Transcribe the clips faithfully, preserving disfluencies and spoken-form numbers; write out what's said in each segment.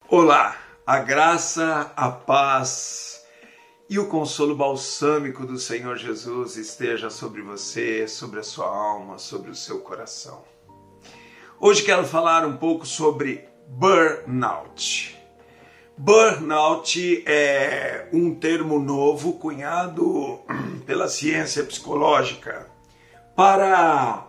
Olá, a graça, a paz e o consolo balsâmico do Senhor Jesus esteja sobre você, sobre a sua alma, sobre o seu coração. Hoje quero falar um pouco sobre burnout. Burnout é um termo novo cunhado pela ciência psicológica para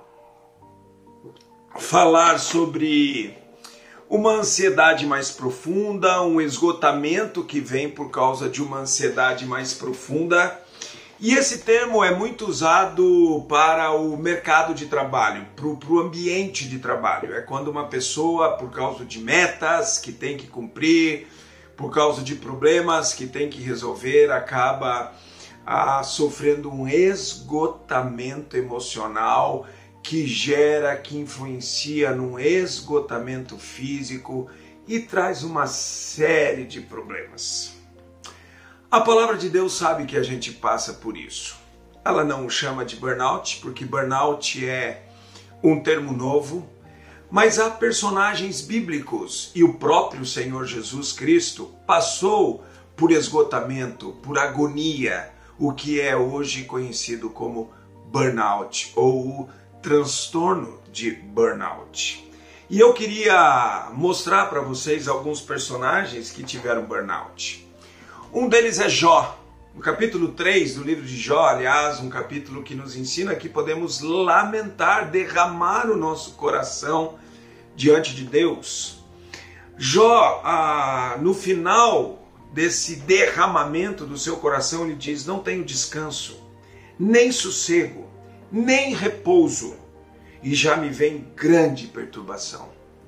falar sobre uma ansiedade mais profunda, um esgotamento que vem por causa de uma ansiedade mais profunda. E esse termo é muito usado para o mercado de trabalho, para o ambiente de trabalho. É quando uma pessoa, por causa de metas que tem que cumprir, por causa de problemas que tem que resolver, acaba ah, sofrendo um esgotamento emocional que gera, que influencia num esgotamento físico e traz uma série de problemas. A palavra de Deus sabe que a gente passa por isso. Ela não o chama de burnout, porque burnout é um termo novo, mas há personagens bíblicos e o próprio Senhor Jesus Cristo passou por esgotamento, por agonia, o que é hoje conhecido como burnout ou o transtorno de burnout. E eu queria mostrar para vocês alguns personagens que tiveram burnout. Um deles é Jó. No capítulo três do livro de Jó, aliás, um capítulo que nos ensina que podemos lamentar, derramar o nosso coração diante de Deus. Jó, ah, no final desse derramamento do seu coração, ele diz: não tenho descanso, nem sossego, nem repouso, e já me vem grande perturbação.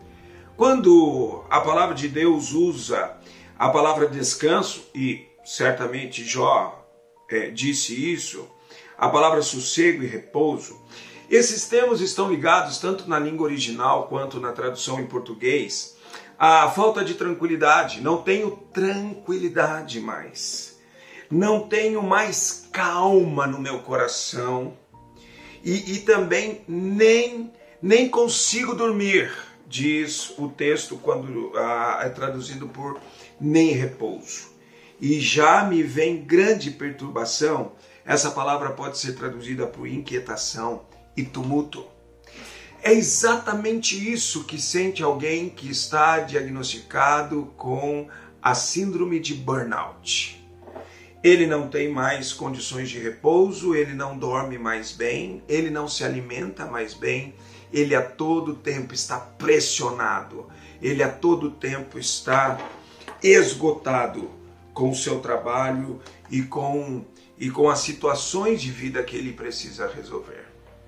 Quando a palavra de Deus usa a palavra descanso, e certamente Jó é, disse isso, a palavra sossego e repouso, esses termos estão ligados tanto na língua original quanto na tradução em português à falta de tranquilidade. Não tenho tranquilidade mais, não tenho mais calma no meu coração, E, e também nem, nem consigo dormir, diz o texto quando ah, é traduzido por nem repouso. E já me vem grande perturbação. Essa palavra pode ser traduzida por inquietação e tumulto. É exatamente isso que sente alguém que está diagnosticado com a síndrome de burnout. Ele não tem mais condições de repouso, ele não dorme mais bem, ele não se alimenta mais bem, ele a todo tempo está pressionado, ele a todo tempo está esgotado com o seu trabalho e com, e com as situações de vida que ele precisa resolver.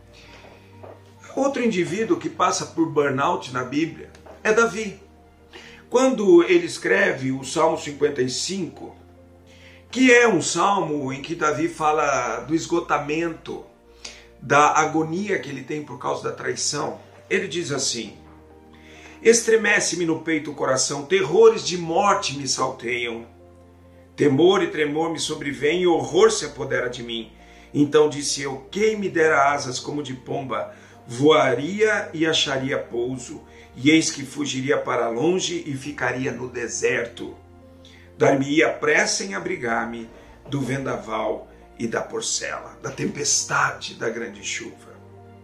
Outro indivíduo que passa por burnout na Bíblia é Davi. Quando ele escreve o Salmo cinquenta e cinco, que é um salmo em que Davi fala do esgotamento, da agonia que ele tem por causa da traição. Ele diz assim: estremece-me no peito o coração, terrores de morte me salteiam. Temor e tremor me sobrevêm e horror se apodera de mim. Então disse eu: quem me dera asas como de pomba, voaria e acharia pouso, e eis que fugiria para longe e ficaria no deserto. Dar-me-ia pressa em abrigar-me do vendaval e da porcela, da tempestade, da grande chuva.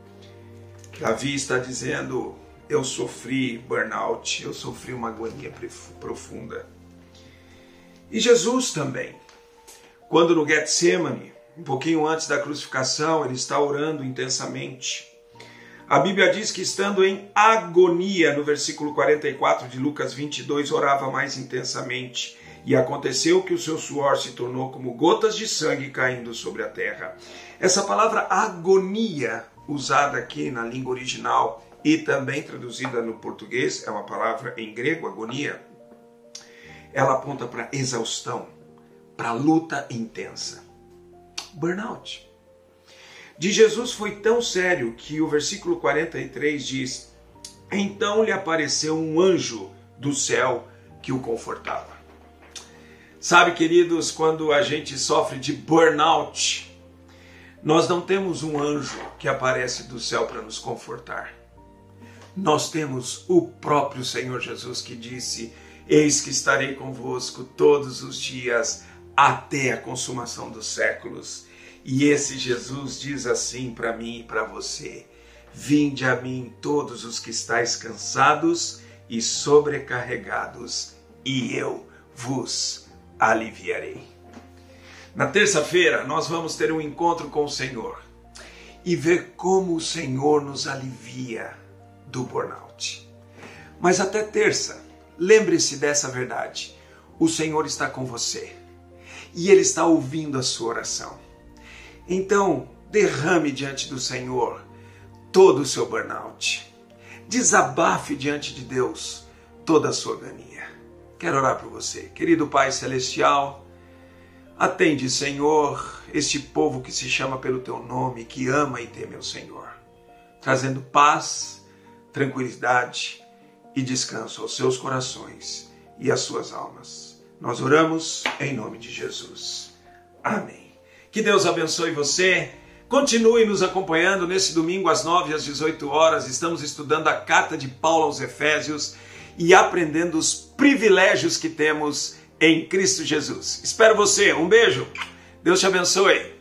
Davi está dizendo: eu sofri burnout, eu sofri uma agonia profunda. E Jesus também. Quando no Getsemane, um pouquinho antes da crucificação, ele está orando intensamente. A Bíblia diz que, estando em agonia, no versículo quarenta e quatro de Lucas vinte e dois, orava mais intensamente. E aconteceu que o seu suor se tornou como gotas de sangue caindo sobre a terra. Essa palavra agonia, usada aqui na língua original e também traduzida no português, é uma palavra em grego, agonia, ela aponta para exaustão, para luta intensa. Burnout. De Jesus foi tão sério que o versículo quarenta e três diz: então lhe apareceu um anjo do céu que o confortava. Sabe, queridos, quando a gente sofre de burnout, nós não temos um anjo que aparece do céu para nos confortar. Nós temos o próprio Senhor Jesus que disse: eis que estarei convosco todos os dias até a consumação dos séculos. E esse Jesus diz assim para mim e para você: vinde a mim todos os que estáis cansados e sobrecarregados, e eu vos aliviarei. Na terça-feira nós vamos ter um encontro com o Senhor e ver como o Senhor nos alivia do burnout. Mas até terça, lembre-se dessa verdade: o Senhor está com você e Ele está ouvindo a sua oração. Então, derrame diante do Senhor todo o seu burnout. Desabafe diante de Deus toda a sua agonia. Quero orar por você. Querido Pai Celestial, atende, Senhor, este povo que se chama pelo Teu nome, que ama e teme ao Senhor, trazendo paz, tranquilidade e descanso aos seus corações e às suas almas. Nós oramos em nome de Jesus. Amém. Que Deus abençoe você. Continue nos acompanhando nesse domingo às nove às dezoito horas. Estamos estudando a carta de Paulo aos Efésios e aprendendo os privilégios que temos em Cristo Jesus. Espero você. Um beijo. Deus te abençoe.